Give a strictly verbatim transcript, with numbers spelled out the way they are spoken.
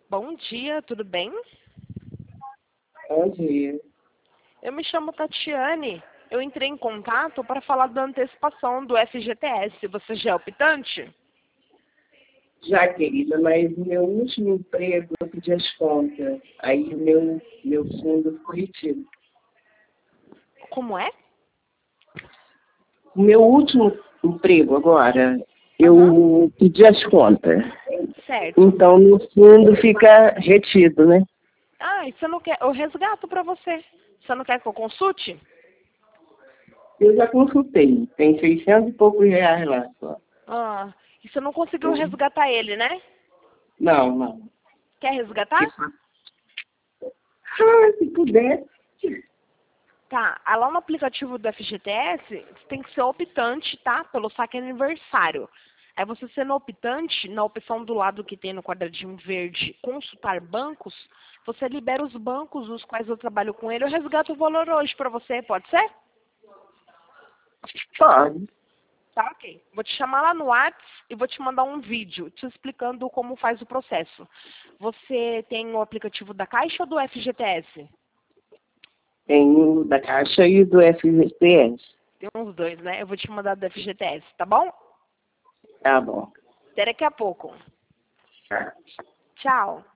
Bom dia, tudo bem? Bom dia. Eu me chamo Tatiane. Eu entrei em contato para falar da antecipação do F G T S. Você já é optante? Já, querida, mas no meu último emprego eu pedi as contas. Aí o meu, meu fundo ficou retido. Como é? O meu último emprego agora, eu Uhum. pedi as contas. Certo. Então, no fundo, fica retido, né? Ah, e você não quer? Eu resgato para você. Você não quer que eu consulte? Eu já consultei. Tem seiscentos e poucos reais lá só. Ah, e você não conseguiu Uhum. resgatar ele, né? Não, não. Quer resgatar? Ah, se puder. Tá, ah, lá no aplicativo do F G T S, você tem que ser optante, tá? Pelo saque aniversário. Aí você sendo optante, na opção do lado que tem no quadradinho verde, consultar bancos, você libera os bancos nos quais eu trabalho com ele, eu resgato o valor hoje pra você, pode ser? Pode. Tá, ok. Vou te chamar lá no WhatsApp e vou te mandar um vídeo te explicando como faz o processo. Você tem o aplicativo da Caixa ou do F G T S? Tem o da Caixa e do F G T S. Tem uns dois, né? Eu vou te mandar do F G T S, tá bom? Tá bom. Até daqui a pouco. Tá. Tchau.